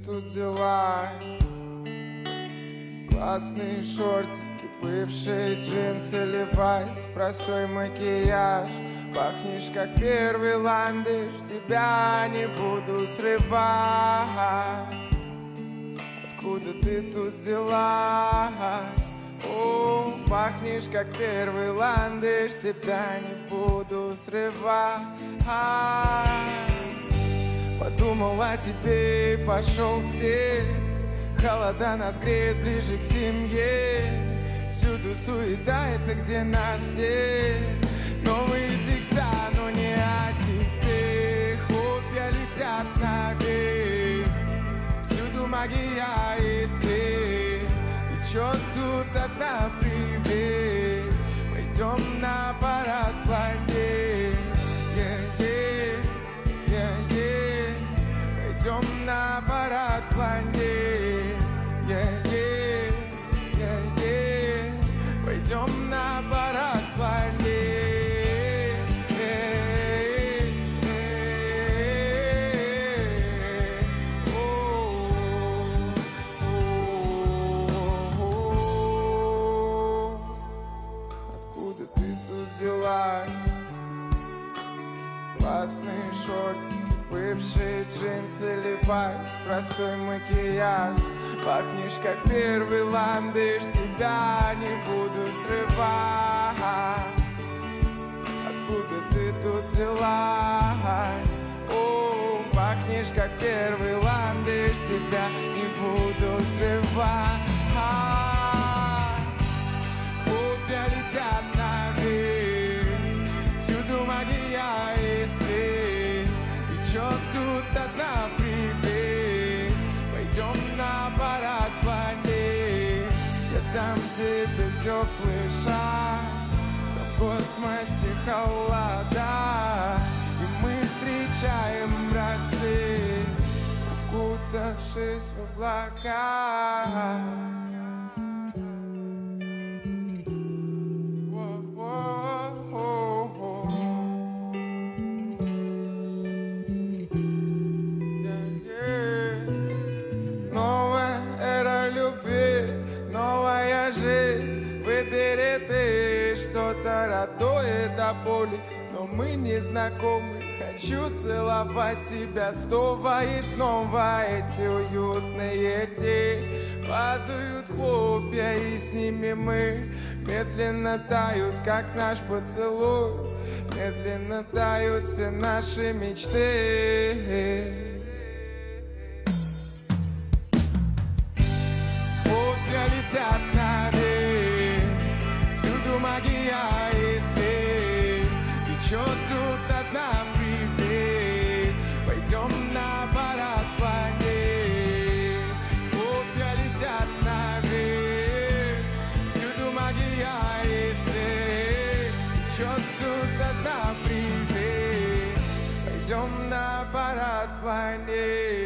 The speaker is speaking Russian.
тут взяла? Классные шортики, бывшие джинсы, левайс, простой макияж. Пахнешь как первый ландыш, тебя не буду срывать. Откуда ты тут взялась? О, пахнешь как первый ландыш, тебя не буду срывать. Подумал о тебе и пошел снег. Холода нас греет ближе к семье. Всюду суета, это где нас нет. Новые текста, но не о тебе. Хлопья летят наверх. Всюду магия и свет. Ты чё тут одна, привет? Пойдем на парад планет. Пойдем на парад планет. Пойдем на парад планет. Откуда ты тут взялась? Классные шортики, бывшие джинсы, левайс, простой макияж. Пахнешь как первый ландыш, тебя не буду срывать. Откуда ты тут взялась? О, пахнешь как первый ландыш, тебя не буду срывать. Хлопья летят наверх, всюду магия и свет. И чё тут одна, привет? Пойдем на парад планет. Я дам тебе теплый шаг, но в космосе холода. И мы встречаем рассвет, укутавшись в облака. Новая жизнь, выбери ты что-то родное до боли. Но мы не знакомы, хочу целовать тебя снова и снова. Эти уютные дни падают хлопья, и с ними мы медленно тают, как наш поцелуй. Медленно тают все наши мечты. Летят наверх, всюду магия и свет. И чё тут одна, привет? Пойдем на парад планет. Хлопья летят наверх, всюду магия и свет. И чё тут одна, привет? Пойдем на парад планет.